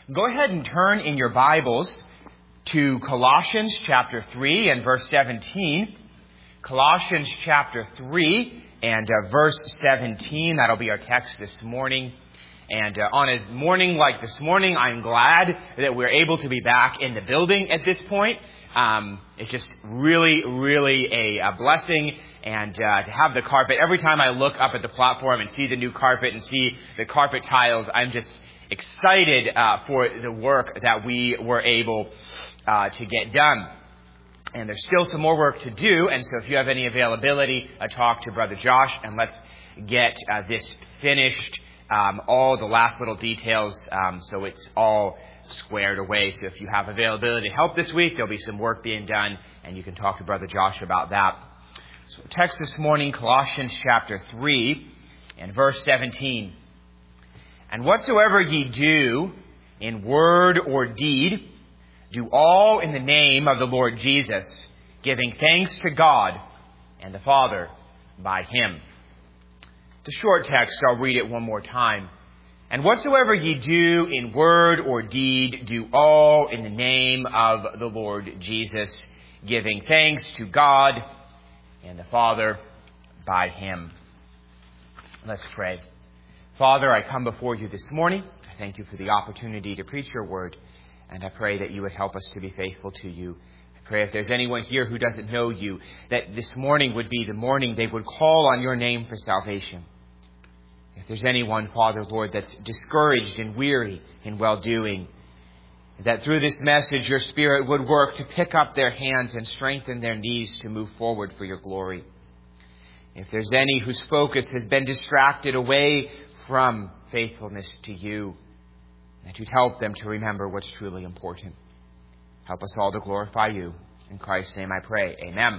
Go ahead and turn in your Bibles to Colossians chapter 3 and verse 17. Colossians chapter 3 and verse 17. That'll be our text this morning. And on a morning like this morning, I'm glad that we're able to be back in the building at this point. It's just really a blessing. And to have the carpet, every time I look up at the platform and see the new carpet and see the carpet tiles, I'm just excited for the work that we were able to get done. And there's still some more work to do, and so if you have any availability, talk to Brother Josh, and let's get this finished, all the last little details, so it's all squared away. So if you have availability to help this week, there'll be some work being done, and you can talk to Brother Josh about that. So text this morning, Colossians chapter 3 and verse 17. And whatsoever ye do in word or deed, do all in the name of the Lord Jesus, giving thanks to God and the Father by Him. It's a short text, so I'll read it one more time. And whatsoever ye do in word or deed, do all in the name of the Lord Jesus, giving thanks to God and the Father by Him. Let's pray. Father, I come before you this morning. I thank you for the opportunity to preach your word. And I pray that you would help us to be faithful to you. I pray if there's anyone here who doesn't know you, that this morning would be the morning they would call on your name for salvation. If there's anyone, Father, Lord, that's discouraged and weary in well-doing, that through this message your Spirit would work to pick up their hands and strengthen their knees to move forward for your glory. If there's any whose focus has been distracted away from faithfulness to you, that you'd help them to remember what's truly important. Help us all to glorify you. In Christ's name I pray. Amen.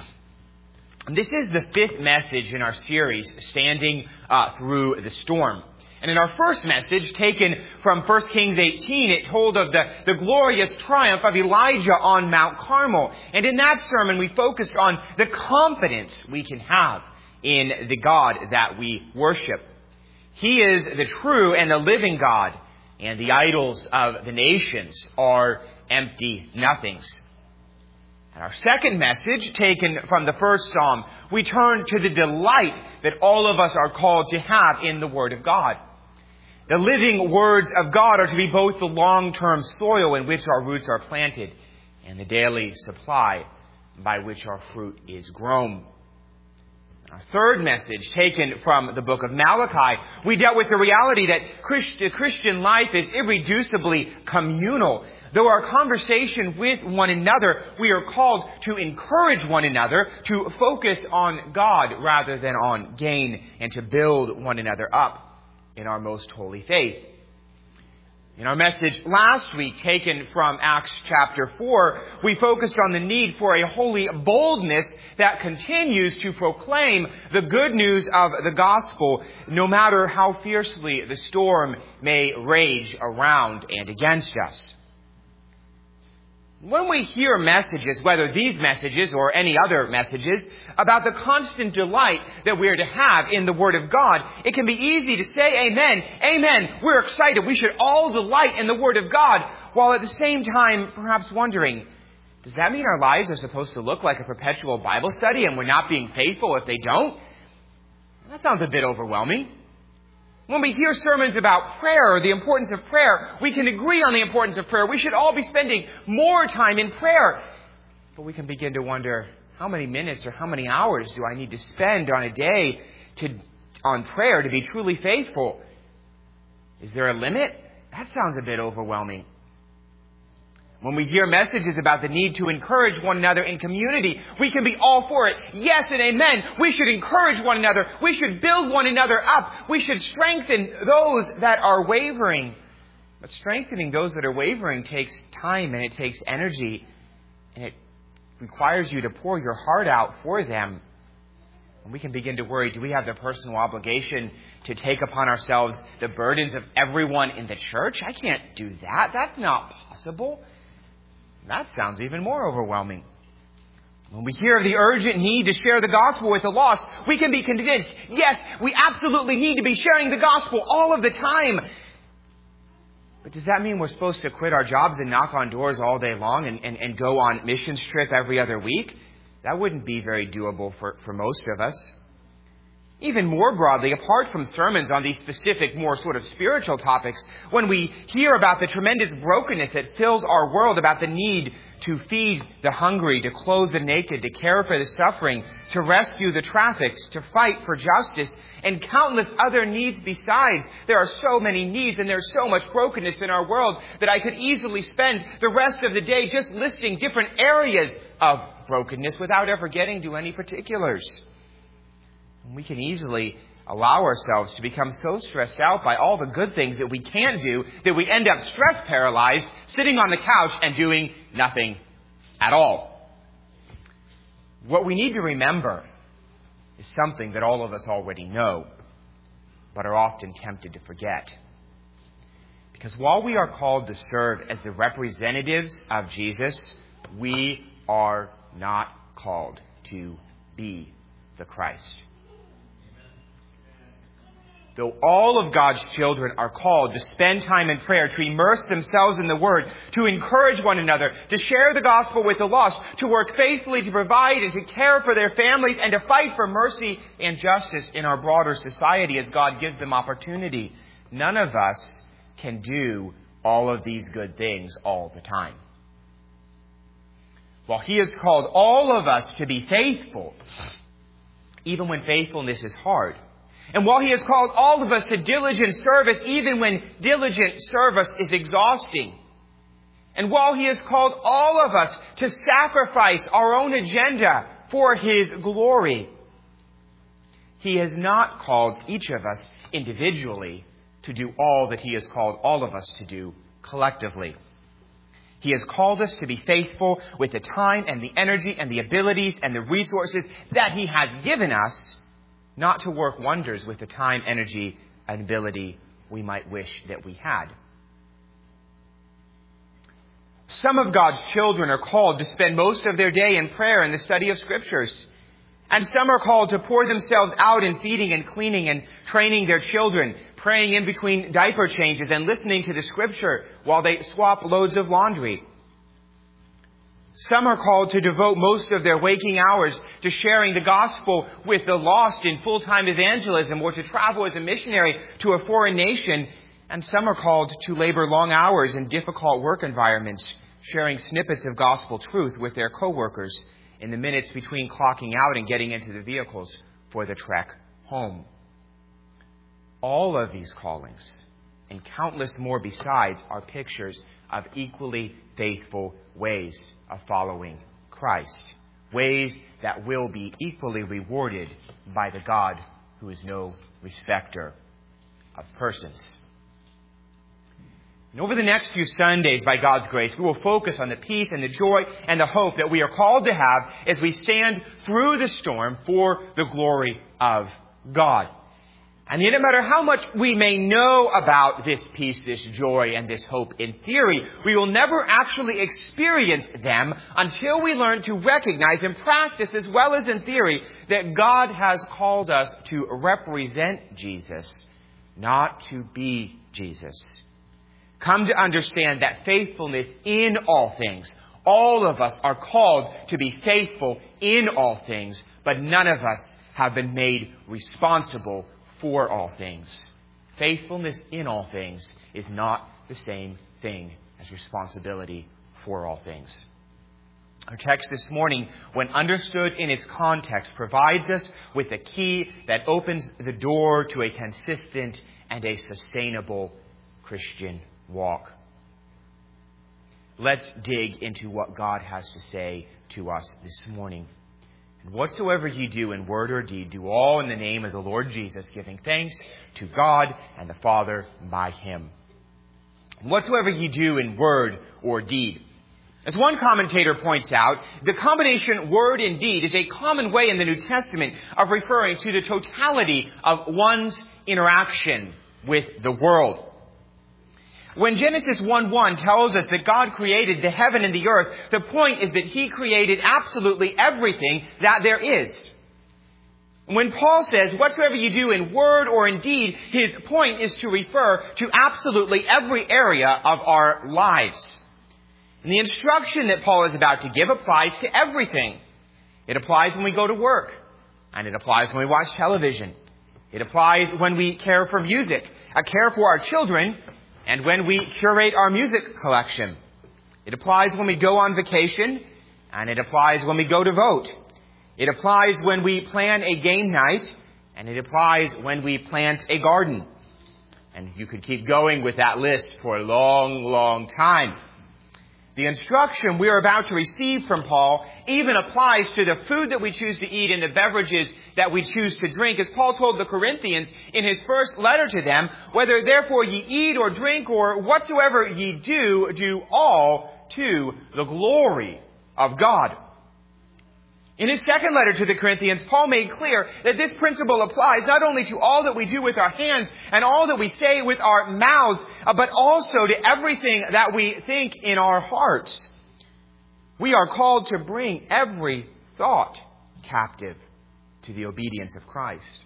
And this is the fifth message in our series, Standing Through the Storm. And in our first message, taken from 1 Kings 18, it told of the glorious triumph of Elijah on Mount Carmel. And in that sermon, we focused on the confidence we can have in the God that we worship. He is the true and the living God, and the idols of the nations are empty nothings. And our second message, taken from the first psalm, we turn to the delight that all of us are called to have in the Word of God. The living words of God are to be both the long-term soil in which our roots are planted and the daily supply by which our fruit is grown. Our third message, taken from the book of Malachi, we dealt with the reality that Christian life is irreducibly communal. Though our conversation with one another, we are called to encourage one another to focus on God rather than on gain, and to build one another up in our most holy faith. In our message last week, taken from Acts chapter 4, we focused on the need for a holy boldness that continues to proclaim the good news of the gospel, no matter how fiercely the storm may rage around and against us. When we hear messages, whether these messages or any other messages, about the constant delight that we are to have in the Word of God, it can be easy to say amen. Amen. We're excited. We should all delight in the Word of God, while at the same time perhaps wondering, does that mean our lives are supposed to look like a perpetual Bible study and we're not being faithful if they don't? That sounds a bit overwhelming. When we hear sermons about prayer or the importance of prayer, we can agree on the importance of prayer. We should all be spending more time in prayer. But we can begin to wonder, how many minutes or how many hours do I need to spend on a day on prayer to be truly faithful? Is there a limit? That sounds a bit overwhelming. When we hear messages about the need to encourage one another in community, we can be all for it. Yes and amen. We should encourage one another. We should build one another up. We should strengthen those that are wavering. But strengthening those that are wavering takes time and it takes energy. And it requires you to pour your heart out for them. And we can begin to worry, do we have the personal obligation to take upon ourselves the burdens of everyone in the church? I can't do that. That's not possible. That sounds even more overwhelming. When we hear of the urgent need to share the gospel with the lost, we can be convinced, yes, we absolutely need to be sharing the gospel all of the time. But does that mean we're supposed to quit our jobs and knock on doors all day long and go on missions trip every other week? That wouldn't be very doable for most of us. Even more broadly, apart from sermons on these specific, more sort of spiritual topics, when we hear about the tremendous brokenness that fills our world, about the need to feed the hungry, to clothe the naked, to care for the suffering, to rescue the trafficked, to fight for justice, and countless other needs besides, there are so many needs and there's so much brokenness in our world that I could easily spend the rest of the day just listing different areas of brokenness without ever getting to any particulars. We can easily allow ourselves to become so stressed out by all the good things that we can't do that we end up stress paralyzed, sitting on the couch and doing nothing at all. What we need to remember is something that all of us already know, but are often tempted to forget. Because while we are called to serve as the representatives of Jesus, we are not called to be the Christ. Though all of God's children are called to spend time in prayer, to immerse themselves in the Word, to encourage one another, to share the gospel with the lost, to work faithfully to provide and to care for their families, and to fight for mercy and justice in our broader society as God gives them opportunity, none of us can do all of these good things all the time. While He has called all of us to be faithful, even when faithfulness is hard, and while He has called all of us to diligent service, even when diligent service is exhausting, and while He has called all of us to sacrifice our own agenda for His glory, He has not called each of us individually to do all that He has called all of us to do collectively. He has called us to be faithful with the time and the energy and the abilities and the resources that He has given us, not to work wonders with the time, energy, and ability we might wish that we had. Some of God's children are called to spend most of their day in prayer and the study of Scriptures. And some are called to pour themselves out in feeding and cleaning and training their children, praying in between diaper changes and listening to the Scripture while they swap loads of laundry. Some are called to devote most of their waking hours to sharing the gospel with the lost in full-time evangelism or to travel as a missionary to a foreign nation. And some are called to labor long hours in difficult work environments, sharing snippets of gospel truth with their co-workers in the minutes between clocking out and getting into the vehicles for the trek home. All of these callings, and countless more besides, are pictures of equally faithful ways of following Christ. Ways that will be equally rewarded by the God who is no respecter of persons. And over the next few Sundays, by God's grace, we will focus on the peace and the joy and the hope that we are called to have as we stand through the storm for the glory of God. And yet, no matter how much we may know about this peace, this joy, and this hope in theory, we will never actually experience them until we learn to recognize and practice, as well as in theory, that God has called us to represent Jesus, not to be Jesus. Come to understand that faithfulness in all things. All of us are called to be faithful in all things, but none of us have been made responsible for all things. Faithfulness in all things is not the same thing as responsibility for all things. Our text this morning, when understood in its context, provides us with a key that opens the door to a consistent and a sustainable Christian walk. Let's dig into what God has to say to us this morning. And whatsoever ye do in word or deed, do all in the name of the Lord Jesus, giving thanks to God and the Father by Him. And whatsoever ye do in word or deed. As one commentator points out, the combination word and deed is a common way in the New Testament of referring to the totality of one's interaction with the world. When Genesis 1:1 tells us that God created the heaven and the earth, the point is that He created absolutely everything that there is. When Paul says, whatsoever you do in word or in deed, his point is to refer to absolutely every area of our lives. And the instruction that Paul is about to give applies to everything. It applies when we go to work, and it applies when we watch television. It applies when we care for music, care for our children, and when we curate our music collection. It applies when we go on vacation, and it applies when we go to vote. It applies when we plan a game night, and it applies when we plant a garden. And you could keep going with that list for a long, long time. The instruction we are about to receive from Paul even applies to the food that we choose to eat and the beverages that we choose to drink. As Paul told the Corinthians in his first letter to them, whether therefore ye eat or drink or whatsoever ye do, do all to the glory of God. In his second letter to the Corinthians, Paul made clear that this principle applies not only to all that we do with our hands and all that we say with our mouths, but also to everything that we think in our hearts. We are called to bring every thought captive to the obedience of Christ.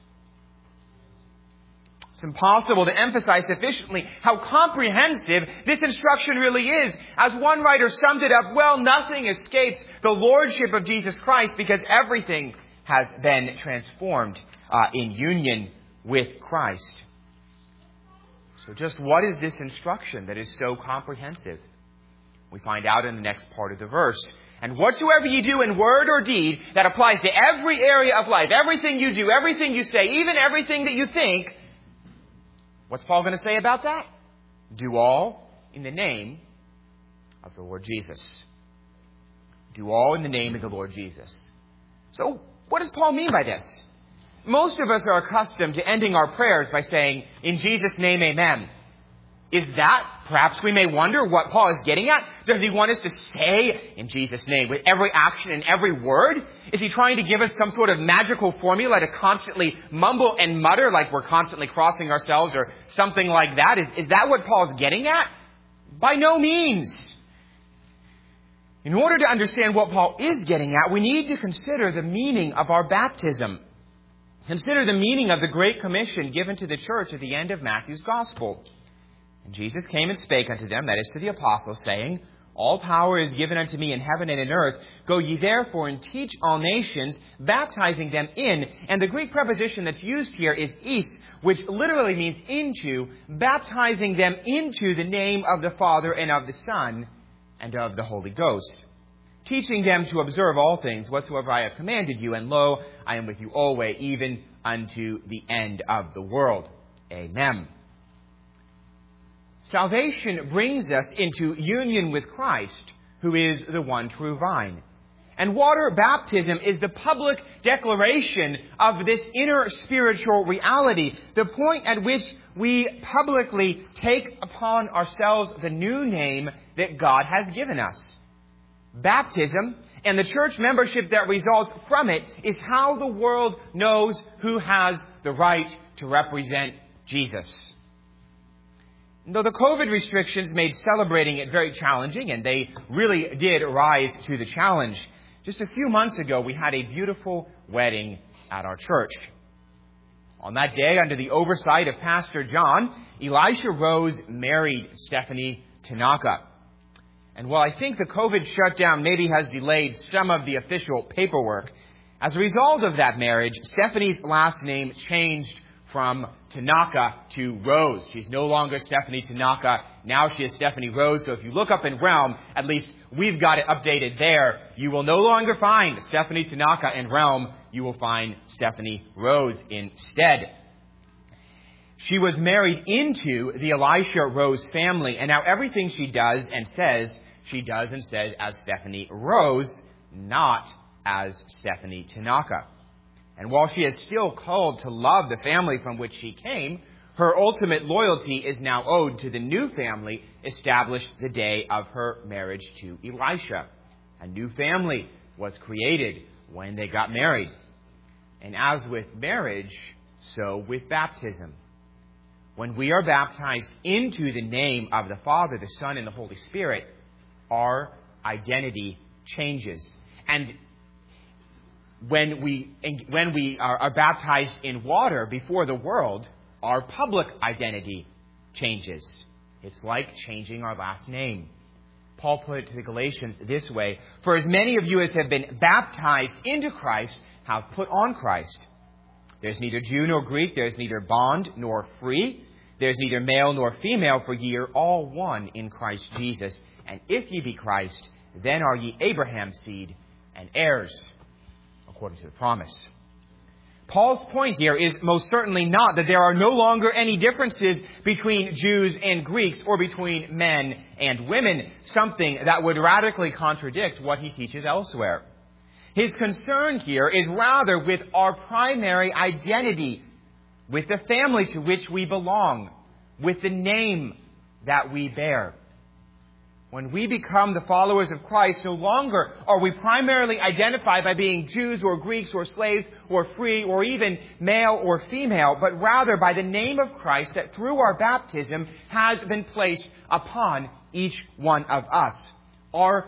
It's impossible to emphasize sufficiently how comprehensive this instruction really is. As one writer summed it up, well, nothing escapes the lordship of Jesus Christ because everything has been transformed in union with Christ. So just what is this instruction that is so comprehensive? We find out in the next part of the verse. And whatsoever you do in word or deed, that applies to every area of life, everything you do, everything you say, even everything that you think. What's Paul going to say about that? Do all in the name of the Lord Jesus. Do all in the name of the Lord Jesus. So, what does Paul mean by this? Most of us are accustomed to ending our prayers by saying, in Jesus' name, amen. Is that, perhaps we may wonder, what Paul is getting at? Does he want us to say, in Jesus' name, with every action and every word? Is he trying to give us some sort of magical formula to constantly mumble and mutter like we're constantly crossing ourselves or something like that? Is that what Paul's getting at? By no means. In order to understand what Paul is getting at, we need to consider the meaning of our baptism. Consider the meaning of the Great Commission given to the church at the end of Matthew's Gospel. And Jesus came and spake unto them, that is to the apostles, saying, all power is given unto me in heaven and in earth. Go ye therefore and teach all nations, baptizing them in. And the Greek preposition that's used here is eis, which literally means into, baptizing them into the name of the Father and of the Son and of the Holy Ghost. Teaching them to observe all things whatsoever I have commanded you. And lo, I am with you always, even unto the end of the world. Amen. Salvation brings us into union with Christ, who is the one true vine. And water baptism is the public declaration of this inner spiritual reality, the point at which we publicly take upon ourselves the new name that God has given us. Baptism and the church membership that results from it is how the world knows who has the right to represent Jesus. Though the COVID restrictions made celebrating it very challenging, and they really did rise to the challenge, just a few months ago we had a beautiful wedding at our church. On that day, under the oversight of Pastor John, Elisha Rose married Stephanie Tanaka. And while I think the COVID shutdown maybe has delayed some of the official paperwork, as a result of that marriage, Stephanie's last name changed from Tanaka to Rose. She's no longer Stephanie Tanaka. Now she is Stephanie Rose. So if you look up in Realm, at least we've got it updated there. You will no longer find Stephanie Tanaka in Realm. You will find Stephanie Rose instead. She was married into the Elisha Rose family. And now everything she does and says, she does and says as Stephanie Rose, not as Stephanie Tanaka. And while she is still called to love the family from which she came, her ultimate loyalty is now owed to the new family established the day of her marriage to Elisha. A new family was created when they got married. And as with marriage, so with baptism. When we are baptized into the name of the Father, the Son, and the Holy Spirit, our identity changes. And when we are baptized in water before the world, our public identity changes. It's like changing our last name. Paul put it to the Galatians this way: "For as many of you as have been baptized into Christ have put on Christ. There's neither Jew nor Greek, there's neither bond nor free, there's neither male nor female, for ye are all one in Christ Jesus. And if ye be Christ, then are ye Abraham's seed and heirs according to the promise." Paul's point here is most certainly not that there are no longer any differences between Jews and Greeks or between men and women, something that would radically contradict what he teaches elsewhere. His concern here is rather with our primary identity, with the family to which we belong, with the name that we bear. When we become the followers of Christ, no longer are we primarily identified by being Jews or Greeks or slaves or free or even male or female, but rather by the name of Christ that through our baptism has been placed upon each one of us. Our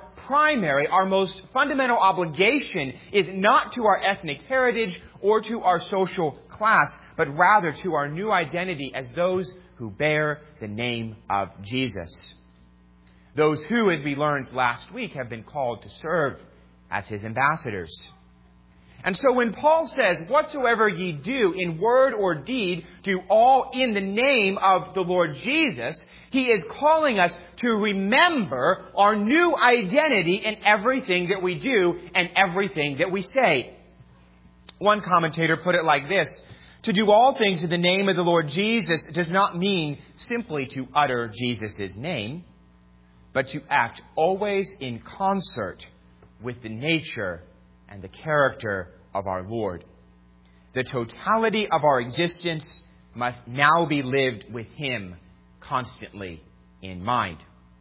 most fundamental obligation is not to our ethnic heritage or to our social class, but rather to our new identity as those who bear the name of Jesus. Those who, as we learned last week, have been called to serve as His ambassadors. And so when Paul says, "Whatsoever ye do in word or deed, do all in the name of the Lord Jesus," he is calling us to remember our new identity in everything that we do and everything that we say. One commentator put it like this: "To do all things in the name of the Lord Jesus does not mean simply to utter Jesus' name, but to act always in concert with the nature and the character of our Lord. The totality of our existence must now be lived with Him constantly in mind."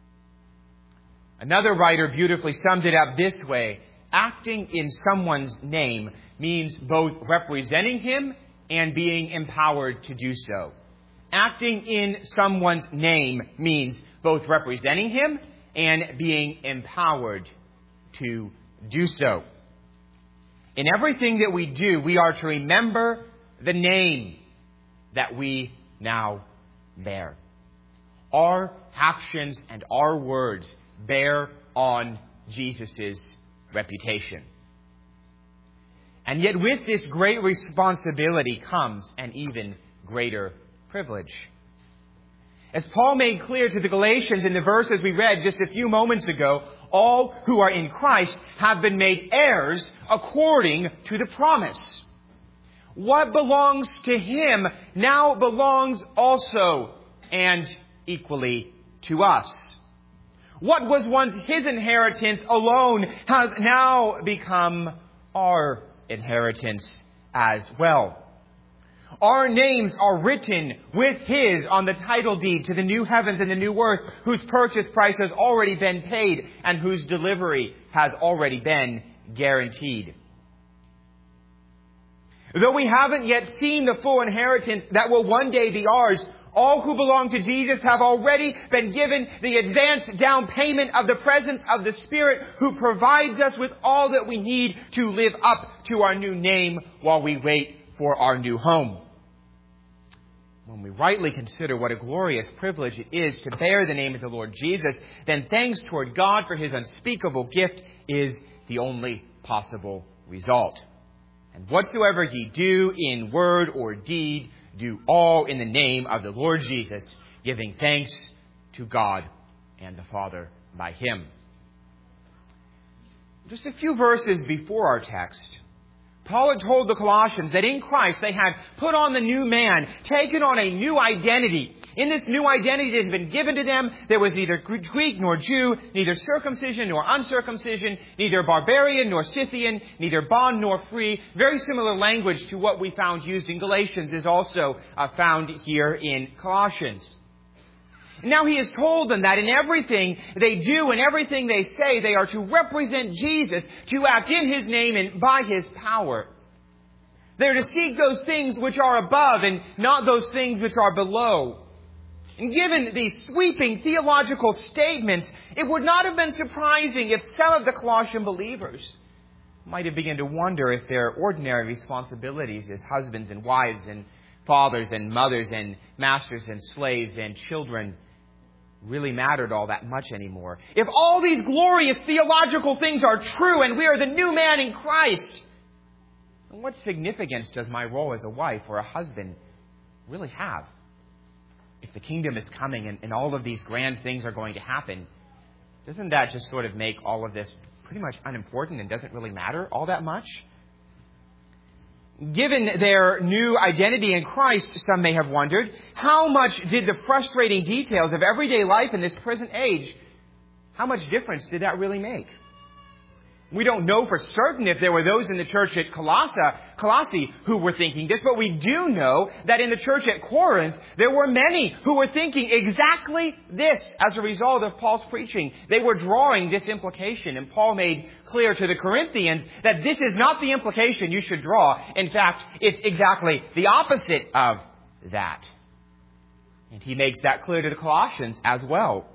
Another writer beautifully summed it up this way: acting in someone's name means both representing Him and being empowered to do so. Acting in someone's name means both representing Him and being empowered to do so. In everything that we do, we are to remember the name that we now bear. Our actions and our words bear on Jesus' reputation. And yet with this great responsibility comes an even greater privilege. As Paul made clear to the Galatians in the verses we read just a few moments ago, all who are in Christ have been made heirs according to the promise. What belongs to Him now belongs also and equally to us. What was once His inheritance alone has now become our inheritance as well. Our names are written with His on the title deed to the new heavens and the new earth, whose purchase price has already been paid and whose delivery has already been guaranteed. Though we haven't yet seen the full inheritance that will one day be ours, all who belong to Jesus have already been given the advanced down payment of the presence of the Spirit, who provides us with all that we need to live up to our new name while we wait for our new home. When we rightly consider what a glorious privilege it is to bear the name of the Lord Jesus, then thanks toward God for His unspeakable gift is the only possible result. And whatsoever ye do in word or deed, do all in the name of the Lord Jesus, giving thanks to God and the Father by Him. Just a few verses before our text, Paul had told the Colossians that in Christ they had put on the new man, taken on a new identity. In this new identity that had been given to them, there was neither Greek nor Jew, neither circumcision nor uncircumcision, neither barbarian nor Scythian, neither bond nor free. Very similar language to what we found used in Galatians is also found here in Colossians. And now he has told them that in everything they do and everything they say, they are to represent Jesus, to act in His name and by His power. They are to seek those things which are above and not those things which are below. And given these sweeping theological statements, it would not have been surprising if some of the Colossian believers might have begun to wonder if their ordinary responsibilities as husbands and wives and fathers and mothers and masters and slaves and children really mattered all that much anymore. If all these glorious theological things are true and we are the new man in Christ, then what significance does my role as a wife or a husband really have? If the kingdom is coming and all of these grand things are going to happen, doesn't that just sort of make all of this pretty much unimportant and doesn't really matter all that much? Given their new identity in Christ, some may have wondered, how much did the frustrating details of everyday life in this present age, how much difference did that really make? We don't know for certain if there were those in the church at Colossae who were thinking this, but we do know that in the church at Corinth, there were many who were thinking exactly this as a result of Paul's preaching. They were drawing this implication, and Paul made clear to the Corinthians that this is not the implication you should draw. In fact, it's exactly the opposite of that. And he makes that clear to the Colossians as well.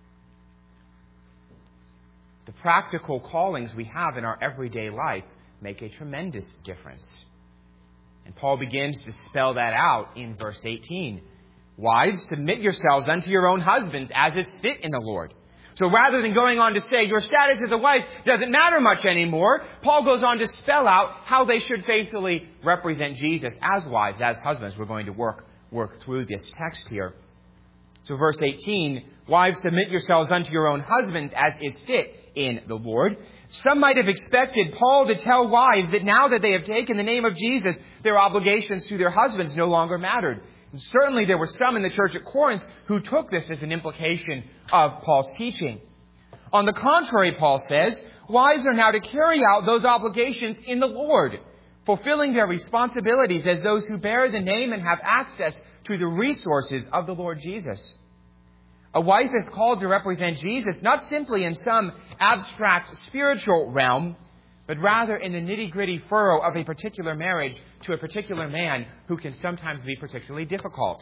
The practical callings we have in our everyday life make a tremendous difference. And Paul begins to spell that out in verse 18. Wives, submit yourselves unto your own husbands as is fit in the Lord. So rather than going on to say your status as a wife doesn't matter much anymore, Paul goes on to spell out how they should faithfully represent Jesus as wives, as husbands. We're going to work through this text here. So verse 18, wives, submit yourselves unto your own husbands as is fit in the Lord. Some might have expected Paul to tell wives that now that they have taken the name of Jesus, their obligations to their husbands no longer mattered. And certainly there were some in the church at Corinth who took this as an implication of Paul's teaching. On the contrary, Paul says, wives are now to carry out those obligations in the Lord, fulfilling their responsibilities as those who bear the name and have access to the resources of the Lord Jesus. A wife is called to represent Jesus not simply in some abstract spiritual realm, but rather in the nitty-gritty furrow of a particular marriage to a particular man who can sometimes be particularly difficult.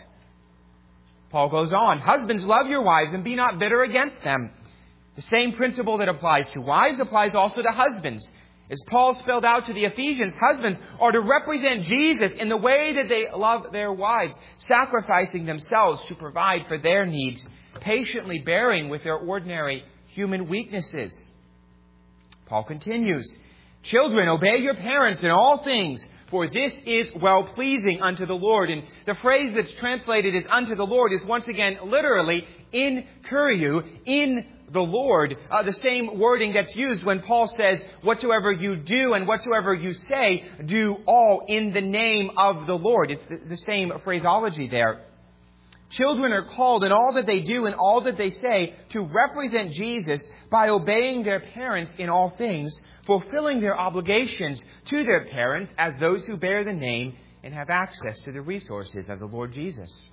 Paul goes on, husbands, love your wives and be not bitter against them. The same principle that applies to wives applies also to husbands. As Paul spelled out to the Ephesians, husbands are to represent Jesus in the way that they love their wives, sacrificing themselves to provide for their needs, patiently bearing with their ordinary human weaknesses. Paul continues, children, obey your parents in all things, for this is well-pleasing unto the Lord. And the phrase that's translated as unto the Lord is once again literally in Kyriou, in the Lord, the same wording that's used when Paul says, whatsoever you do and whatsoever you say, do all in the name of the Lord. It's the same phraseology there. Children are called in all that they do and all that they say to represent Jesus by obeying their parents in all things, fulfilling their obligations to their parents as those who bear the name and have access to the resources of the Lord Jesus.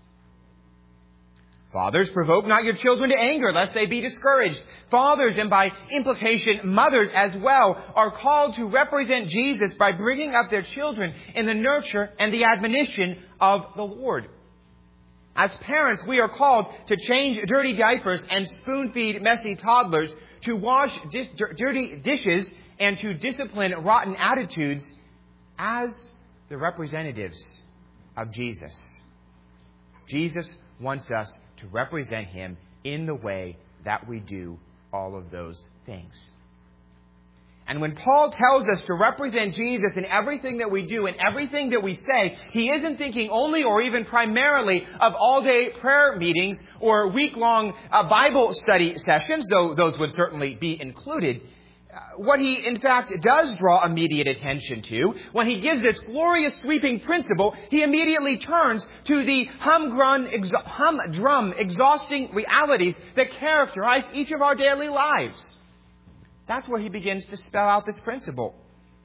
Fathers, provoke not your children to anger, lest they be discouraged. Fathers, and by implication mothers as well, are called to represent Jesus by bringing up their children in the nurture and the admonition of the Lord. As parents, we are called to change dirty diapers and spoon-feed messy toddlers, to wash dirty dishes, and to discipline rotten attitudes as the representatives of Jesus. Jesus wants us to represent Him in the way that we do all of those things. And when Paul tells us to represent Jesus in everything that we do and everything that we say, he isn't thinking only or even primarily of all-day prayer meetings or week-long Bible study sessions, though those would certainly be included. What he, in fact, does draw immediate attention to, when he gives this glorious sweeping principle, he immediately turns to the humdrum, exhausting realities that characterize each of our daily lives. That's where he begins to spell out this principle.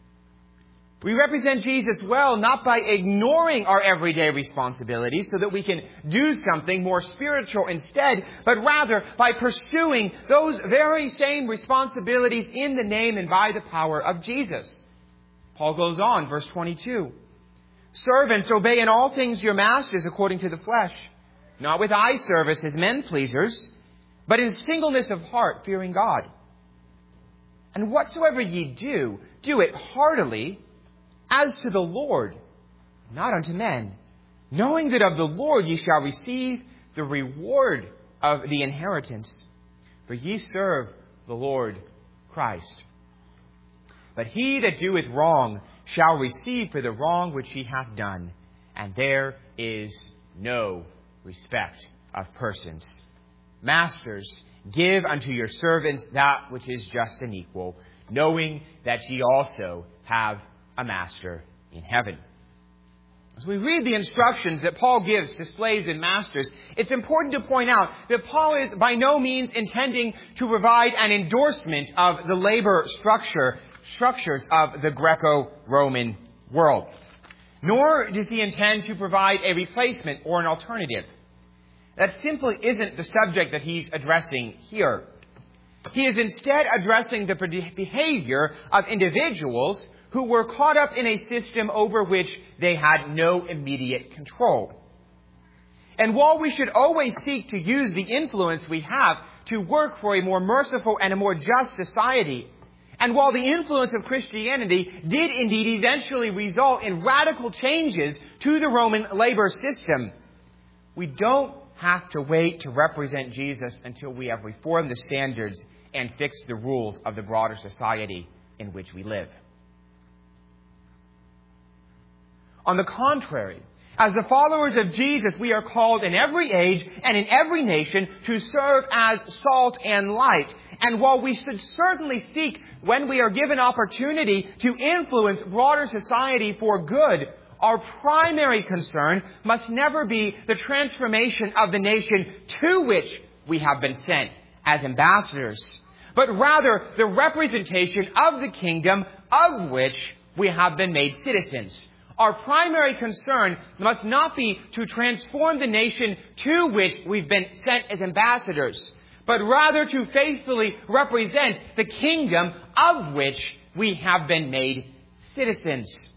We represent Jesus well, not by ignoring our everyday responsibilities so that we can do something more spiritual instead, but rather by pursuing those very same responsibilities in the name and by the power of Jesus. Paul goes on, verse 22. Servants, obey in all things your masters according to the flesh, not with eye service as men pleasers, but in singleness of heart, fearing God. And whatsoever ye do, do it heartily, as to the Lord, not unto men, knowing that of the Lord ye shall receive the reward of the inheritance. For ye serve the Lord Christ. But he that doeth wrong shall receive for the wrong which he hath done, and there is no respect of persons. Masters, give unto your servants that which is just and equal, knowing that ye also have a master in heaven. As we read the instructions that Paul gives to slaves and masters, it's important to point out that Paul is by no means intending to provide an endorsement of the labor structures of the Greco-Roman world. Nor does he intend to provide a replacement or an alternative. That simply isn't the subject that he's addressing here. He is instead addressing the behavior of individuals who were caught up in a system over which they had no immediate control. And while we should always seek to use the influence we have to work for a more merciful and a more just society, and while the influence of Christianity did indeed eventually result in radical changes to the Roman labor system, we don't have to wait to represent Jesus until we have reformed the standards and fixed the rules of the broader society in which we live. On the contrary, as the followers of Jesus, we are called in every age and in every nation to serve as salt and light. And while we should certainly seek, when we are given opportunity, to influence broader society for good, our primary concern must never be the transformation of the nation to which we have been sent as ambassadors, but rather the representation of the kingdom of which we have been made citizens. Our primary concern must not be to transform the nation to which we've been sent as ambassadors, but rather to faithfully represent the kingdom of which we have been made citizens.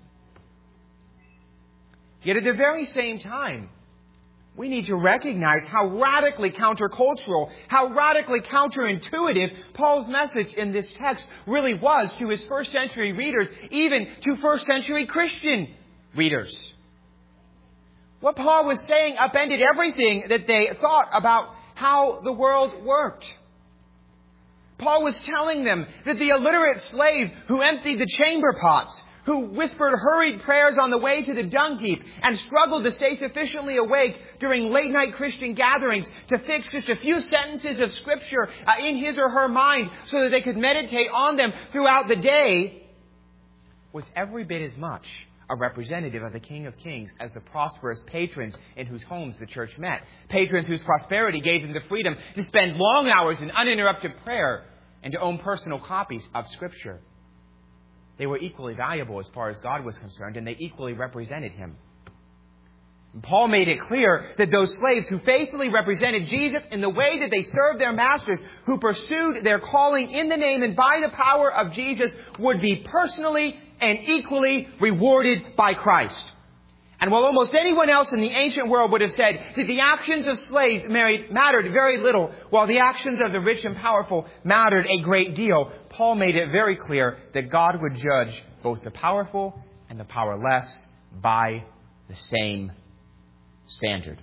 Yet at the very same time, we need to recognize how radically countercultural, how radically counterintuitive Paul's message in this text really was to his first century readers, even to first century Christian readers. What Paul was saying upended everything that they thought about how the world worked. Paul was telling them that the illiterate slave who emptied the chamber pots, who whispered hurried prayers on the way to the dung heap and struggled to stay sufficiently awake during late-night Christian gatherings to fix just a few sentences of Scripture in his or her mind so that they could meditate on them throughout the day, was every bit as much a representative of the King of Kings as the prosperous patrons in whose homes the church met. Patrons whose prosperity gave them the freedom to spend long hours in uninterrupted prayer and to own personal copies of Scripture. They were equally valuable as far as God was concerned, and they equally represented Him. And Paul made it clear that those slaves who faithfully represented Jesus in the way that they served their masters, who pursued their calling in the name and by the power of Jesus, would be personally and equally rewarded by Christ. And while almost anyone else in the ancient world would have said that the actions of slaves mattered very little, while the actions of the rich and powerful mattered a great deal, Paul made it very clear that God would judge both the powerful and the powerless by the same standard.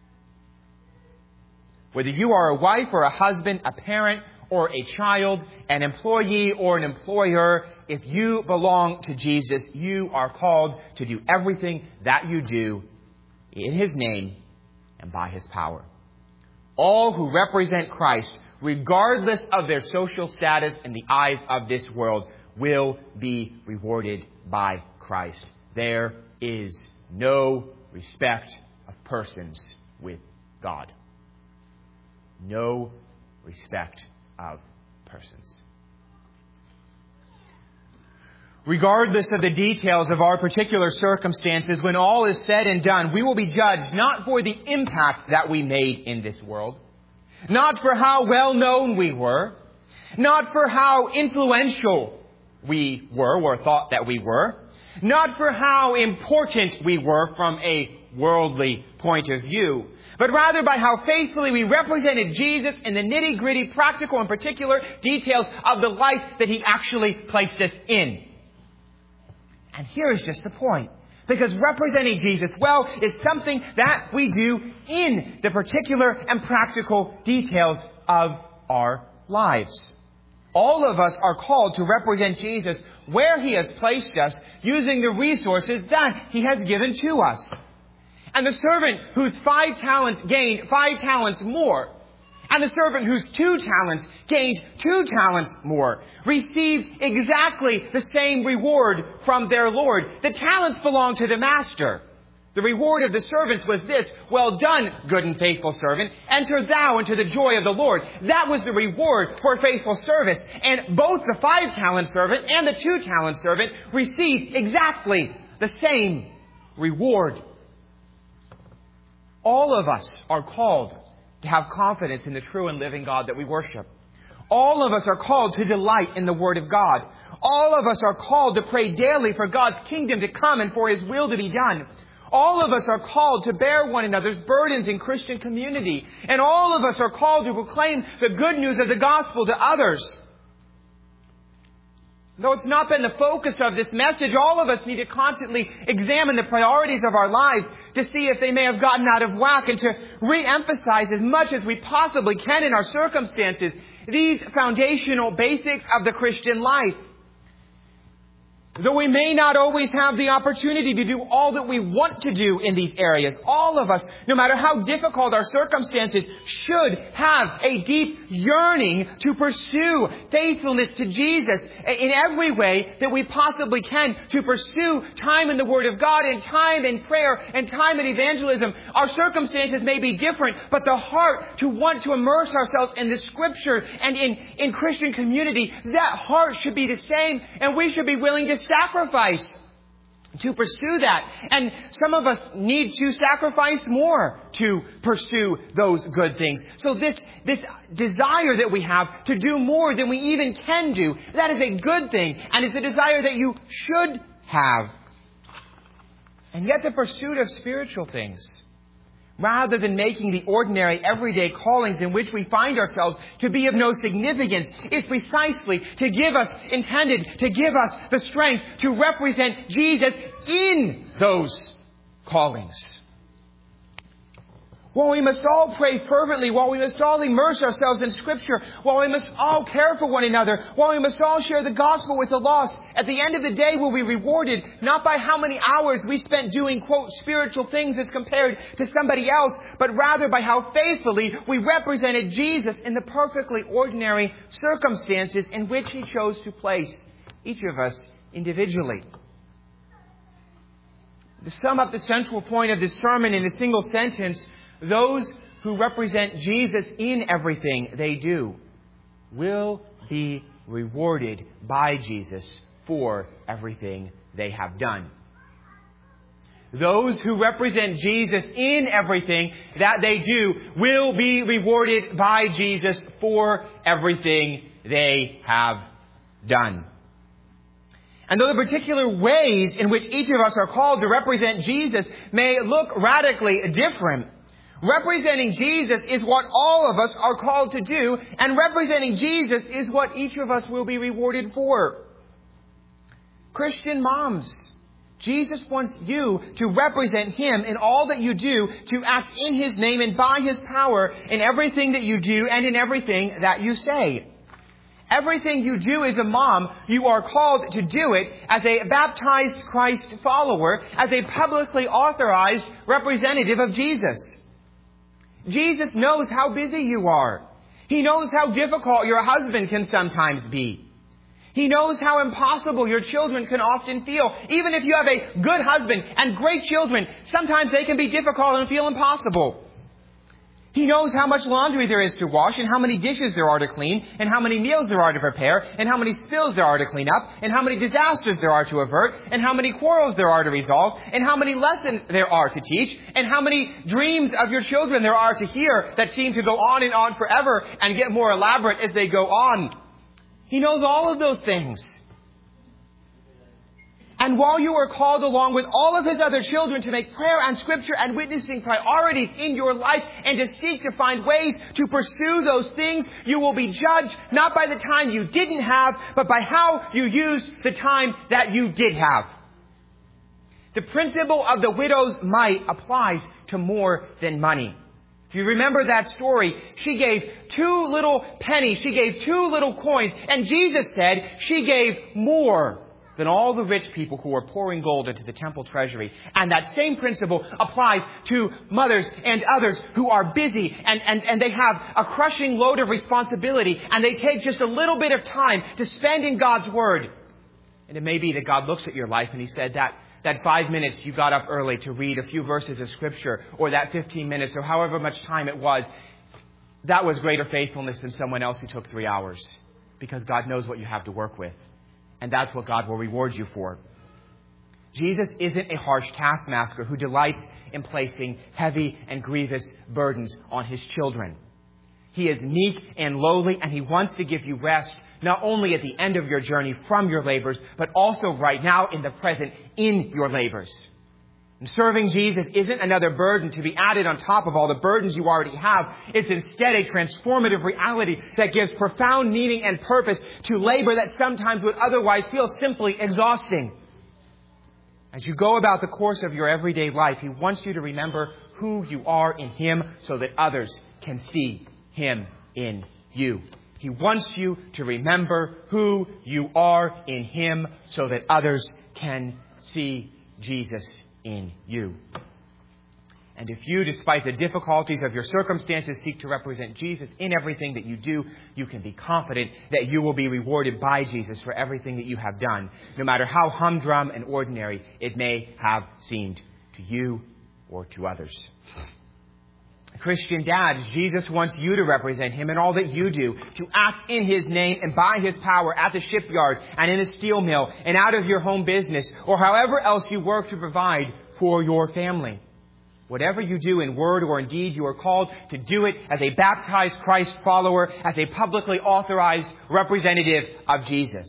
Whether you are a wife or a husband, a parent or a child, an employee or an employer, if you belong to Jesus, you are called to do everything that you do in His name and by His power. All who represent Christ, regardless of their social status in the eyes of this world, will be rewarded by Christ. There is no respect of persons with God. No respect of persons. Regardless of the details of our particular circumstances, when all is said and done, we will be judged not for the impact that we made in this world, not for how well known we were, not for how influential we were or thought that we were, not for how important we were from a worldly point of view, but rather by how faithfully we represented Jesus in the nitty-gritty, practical and particular details of the life that He actually placed us in. And here is just the point. Because representing Jesus well is something that we do in the particular and practical details of our lives. All of us are called to represent Jesus where He has placed us using the resources that He has given to us. And the servant whose 5 talents gained 5 talents more, and the servant whose 2 talents gained 2 talents more, received exactly the same reward from their Lord. The talents belonged to the master. The reward of the servants was this: well done, good and faithful servant. Enter thou into the joy of the Lord. That was the reward for faithful service. And both the 5-talent servant and the 2-talent servant received exactly the same reward. All of us are called to have confidence in the true and living God that we worship. All of us are called to delight in the Word of God. All of us are called to pray daily for God's kingdom to come and for His will to be done. All of us are called to bear one another's burdens in Christian community. And all of us are called to proclaim the good news of the gospel to others. Though it's not been the focus of this message, all of us need to constantly examine the priorities of our lives to see if they may have gotten out of whack, and to re-emphasize as much as we possibly can in our circumstances these foundational basics of the Christian life. Though we may not always have the opportunity to do all that we want to do in these areas, all of us, no matter how difficult our circumstances, should have a deep yearning to pursue faithfulness to Jesus in every way that we possibly can, to pursue time in the Word of God and time in prayer and time in evangelism. Our circumstances may be different, but the heart to want to immerse ourselves in the Scripture and in Christian community, that heart should be the same, and we should be willing to sacrifice to pursue that. And some of us need to sacrifice more to pursue those good things. So this desire that we have to do more than we even can do, that is a good thing, and it's a desire that you should have. And yet the pursuit of spiritual things, rather than making the ordinary, everyday callings in which we find ourselves to be of no significance, is precisely intended to give us the strength to represent Jesus in those callings. While we must all pray fervently, while we must all immerse ourselves in Scripture, while we must all care for one another, while we must all share the gospel with the lost, at the end of the day we'll be rewarded not by how many hours we spent doing, quote, spiritual things as compared to somebody else, but rather by how faithfully we represented Jesus in the perfectly ordinary circumstances in which He chose to place each of us individually. To sum up the central point of this sermon in a single sentence, those who represent Jesus in everything they do will be rewarded by Jesus for everything they have done. Those who represent Jesus in everything that they do will be rewarded by Jesus for everything they have done. And though the particular ways in which each of us are called to represent Jesus may look radically different, representing Jesus is what all of us are called to do, and representing Jesus is what each of us will be rewarded for. Christian moms, Jesus wants you to represent Him in all that you do, to act in His name and by His power in everything that you do and in everything that you say. Everything you do as a mom, you are called to do it as a baptized Christ follower, as a publicly authorized representative of Jesus. Jesus knows how busy you are. He knows how difficult your husband can sometimes be. He knows how impossible your children can often feel. Even if you have a good husband and great children, sometimes they can be difficult and feel impossible. He knows how much laundry there is to wash, and how many dishes there are to clean, and how many meals there are to prepare, and how many spills there are to clean up, and how many disasters there are to avert, and how many quarrels there are to resolve, and how many lessons there are to teach, and how many dreams of your children there are to hear that seem to go on and on forever and get more elaborate as they go on. He knows all of those things. And while you are called along with all of his other children to make prayer and scripture and witnessing priorities in your life and to seek to find ways to pursue those things, you will be judged not by the time you didn't have, but by how you used the time that you did have. The principle of the widow's mite applies to more than money. If you remember that story, she gave 2 little pennies, she gave 2 little coins, and Jesus said she gave more than all the rich people who were pouring gold into the temple treasury. And that same principle applies to mothers and others who are busy and they have a crushing load of responsibility and they take just a little bit of time to spend in God's Word. And it may be that God looks at your life and He said that 5 minutes you got up early to read a few verses of Scripture, or that 15 minutes or however much time it was, that was greater faithfulness than someone else who took 3 hours. Because God knows what you have to work with. And that's what God will reward you for. Jesus isn't a harsh taskmaster who delights in placing heavy and grievous burdens on His children. He is meek and lowly, and He wants to give you rest, not only at the end of your journey from your labors, but also right now in the present in your labors. And serving Jesus isn't another burden to be added on top of all the burdens you already have. It's instead a transformative reality that gives profound meaning and purpose to labor that sometimes would otherwise feel simply exhausting. As you go about the course of your everyday life, He wants you to remember who you are in Him so that others can see Him in you. He wants you to remember who you are in Him so that others can see Jesus in you. And if you, despite the difficulties of your circumstances, seek to represent Jesus in everything that you do, you can be confident that you will be rewarded by Jesus for everything that you have done, no matter how humdrum and ordinary it may have seemed to you or to others. Christian dads, Jesus wants you to represent Him in all that you do, to act in His name and by His power at the shipyard and in a steel mill and out of your home business or however else you work to provide for your family. Whatever you do in word or in deed, you are called to do it as a baptized Christ follower, as a publicly authorized representative of Jesus.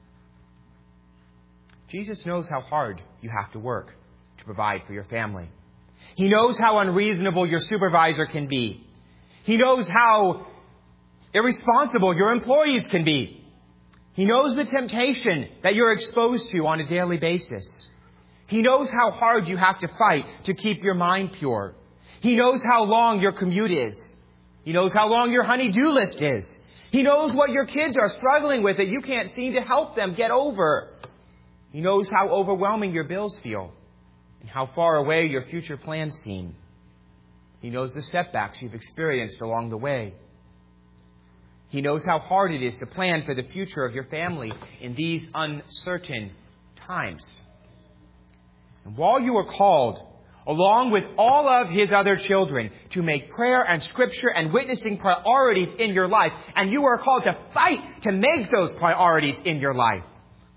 Jesus knows how hard you have to work to provide for your family. He knows how unreasonable your supervisor can be. He knows how irresponsible your employees can be. He knows the temptation that you're exposed to on a daily basis. He knows how hard you have to fight to keep your mind pure. He knows how long your commute is. He knows how long your honey-do list is. He knows what your kids are struggling with that you can't seem to help them get over. He knows how overwhelming your bills feel and how far away your future plans seem. He knows the setbacks you've experienced along the way. He knows how hard it is to plan for the future of your family in these uncertain times. And while you are called, along with all of His other children, to make prayer and scripture and witnessing priorities in your life, and you are called to fight to make those priorities in your life,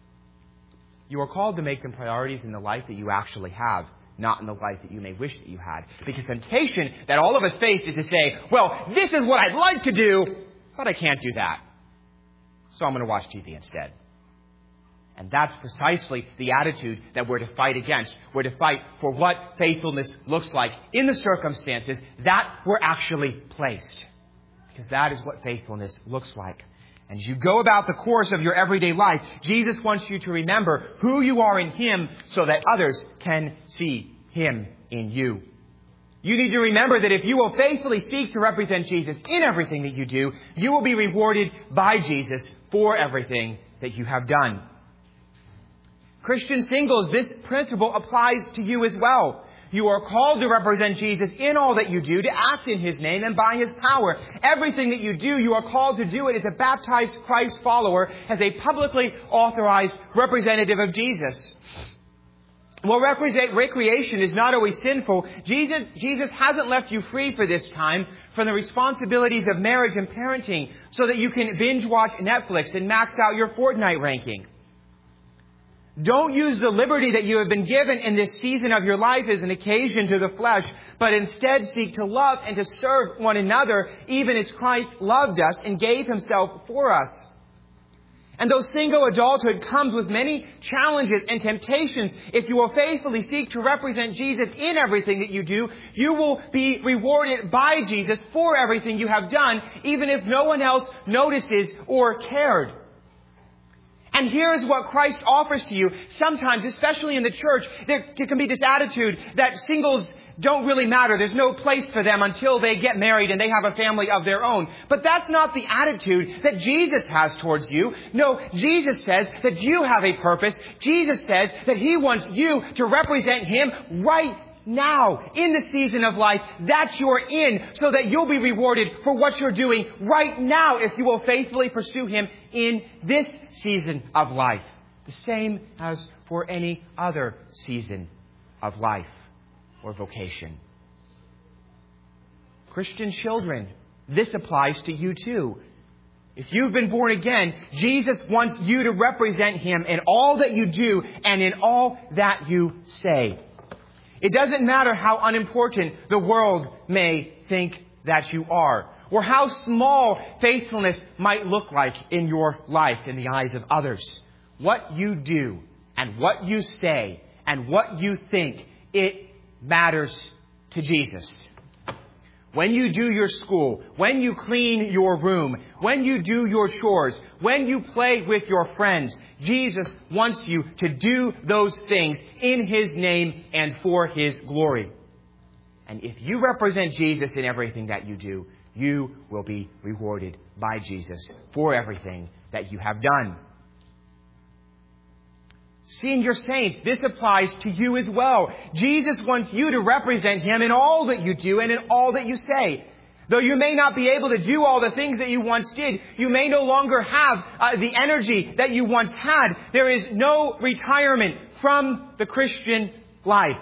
you are called to make them priorities in the life that you actually have, not in the life that you may wish that you had. Because the temptation that all of us face is to say, well, this is what I'd like to do, but I can't do that. So I'm going to watch TV instead. And that's precisely the attitude that we're to fight against. We're to fight for what faithfulness looks like in the circumstances that we're actually placed. Because that is what faithfulness looks like. And as you go about the course of your everyday life, Jesus wants you to remember who you are in Him so that others can see Him in you. You need to remember that if you will faithfully seek to represent Jesus in everything that you do, you will be rewarded by Jesus for everything that you have done. Christian singles, this principle applies to you as well. You are called to represent Jesus in all that you do, to act in His name and by His power. Everything that you do, you are called to do it as a baptized Christ follower, as a publicly authorized representative of Jesus. While recreation is not always sinful, Jesus hasn't left you free for this time from the responsibilities of marriage and parenting so that you can binge watch Netflix and max out your Fortnite ranking. Don't use the liberty that you have been given in this season of your life as an occasion to the flesh, but instead seek to love and to serve one another, even as Christ loved us and gave Himself for us. And though single adulthood comes with many challenges and temptations, if you will faithfully seek to represent Jesus in everything that you do, you will be rewarded by Jesus for everything you have done, even if no one else notices or cared. And here's what Christ offers to you. Sometimes, especially in the church, there can be this attitude that singles don't really matter. There's no place for them until they get married and they have a family of their own. But that's not the attitude that Jesus has towards you. No, Jesus says that you have a purpose. Jesus says that He wants you to represent Him right now, in the season of life that you're in, so that you'll be rewarded for what you're doing right now if you will faithfully pursue Him in this season of life. The same as for any other season of life or vocation. Christian children, this applies to you too. If you've been born again, Jesus wants you to represent Him in all that you do and in all that you say. It doesn't matter how unimportant the world may think that you are, or how small faithfulness might look like in your life in the eyes of others. What you do and what you say and what you think, it matters to Jesus. When you do your school, when you clean your room, when you do your chores, when you play with your friends, Jesus wants you to do those things in His name and for His glory. And if you represent Jesus in everything that you do, you will be rewarded by Jesus for everything that you have done. Senior saints, this applies to you as well. Jesus wants you to represent Him in all that you do and in all that you say. Though you may not be able to do all the things that you once did, you may no longer have the energy that you once had. There is no retirement from the Christian life.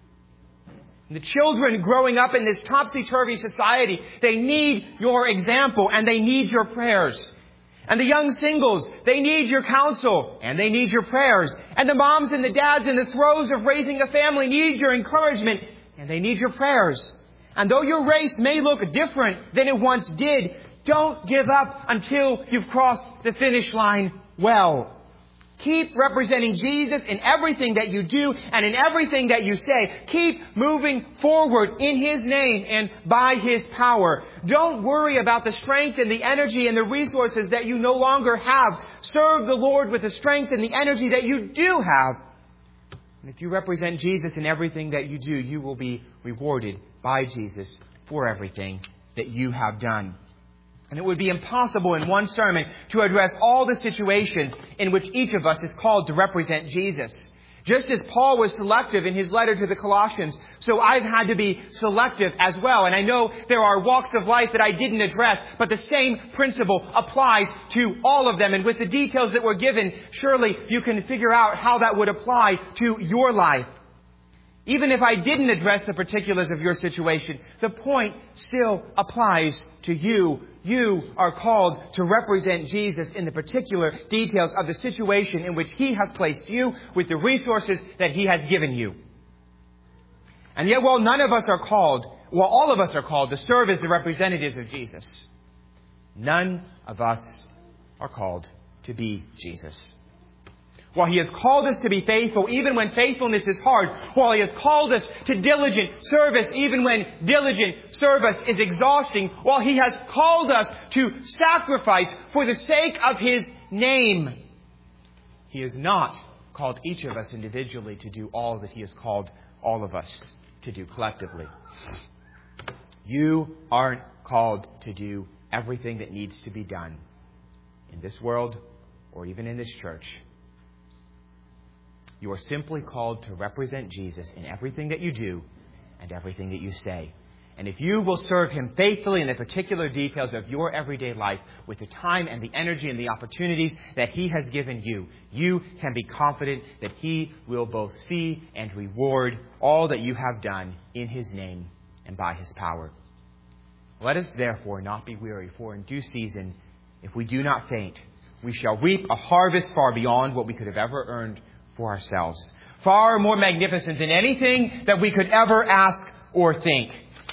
And the children growing up in this topsy-turvy society, they need your example and they need your prayers. And the young singles, they need your counsel and they need your prayers. And the moms and the dads in the throes of raising a family need your encouragement and they need your prayers. And though your race may look different than it once did, don't give up until you've crossed the finish line well. Keep representing Jesus in everything that you do and in everything that you say. Keep moving forward in His name and by His power. Don't worry about the strength and the energy and the resources that you no longer have. Serve the Lord with the strength and the energy that you do have. And if you represent Jesus in everything that you do, you will be rewarded by Jesus for everything that you have done. And it would be impossible in one sermon to address all the situations in which each of us is called to represent Jesus. Just as Paul was selective in his letter to the Colossians, so I've had to be selective as well. And I know there are walks of life that I didn't address, but the same principle applies to all of them. And with the details that were given, surely you can figure out how that would apply to your life. Even if I didn't address the particulars of your situation, the point still applies to you. You are called to represent Jesus in the particular details of the situation in which He has placed you with the resources that He has given you. And yet, while all of us are called to serve as the representatives of Jesus, none of us are called to be Jesus. While He has called us to be faithful even when faithfulness is hard, while He has called us to diligent service even when diligent service is exhausting, while He has called us to sacrifice for the sake of His name, He has not called each of us individually to do all that He has called all of us to do collectively. You aren't called to do everything that needs to be done in this world or even in this church. You are simply called to represent Jesus in everything that you do and everything that you say. And if you will serve Him faithfully in the particular details of your everyday life with the time and the energy and the opportunities that He has given you, you can be confident that He will both see and reward all that you have done in His name and by His power. Let us therefore not be weary, for in due season, if we do not faint, we shall reap a harvest far beyond what we could have ever earned for ourselves. Far more magnificent than anything that we could ever ask or think.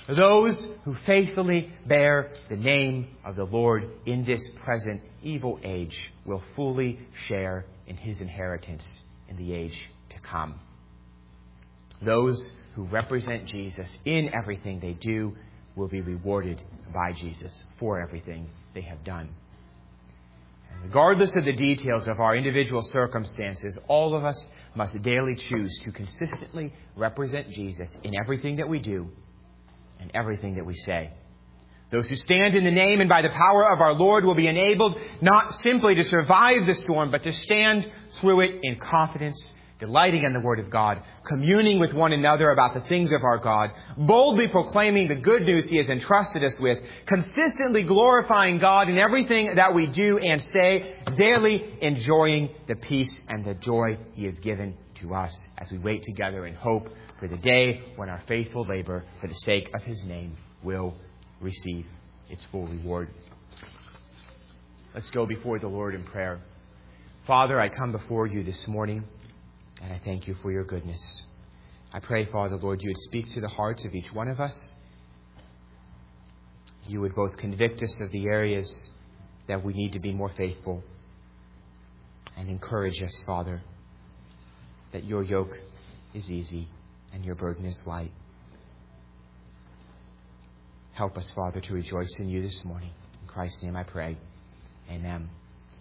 Those who faithfully bear the name of the Lord in this present evil age will fully share in His inheritance in the age to come. Those who represent Jesus in everything they do will be rewarded by Jesus for everything they have done. And regardless of the details of our individual circumstances, all of us must daily choose to consistently represent Jesus in everything that we do and everything that we say. Those who stand in the name and by the power of our Lord will be enabled not simply to survive the storm, but to stand through it in confidence, delighting in the Word of God, communing with one another about the things of our God, boldly proclaiming the good news He has entrusted us with, consistently glorifying God in everything that we do and say, daily enjoying the peace and the joy He has given to us as we wait together in hope for the day when our faithful labor for the sake of His name will receive its full reward. Let's go before the Lord in prayer. Father, I come before you this morning, and I thank you for your goodness. I pray, Father, Lord, you would speak to the hearts of each one of us. You would both convict us of the areas that we need to be more faithful and encourage us, Father, that your yoke is easy and your burden is light. Help us, Father, to rejoice in you this morning. In Christ's name I pray. Amen.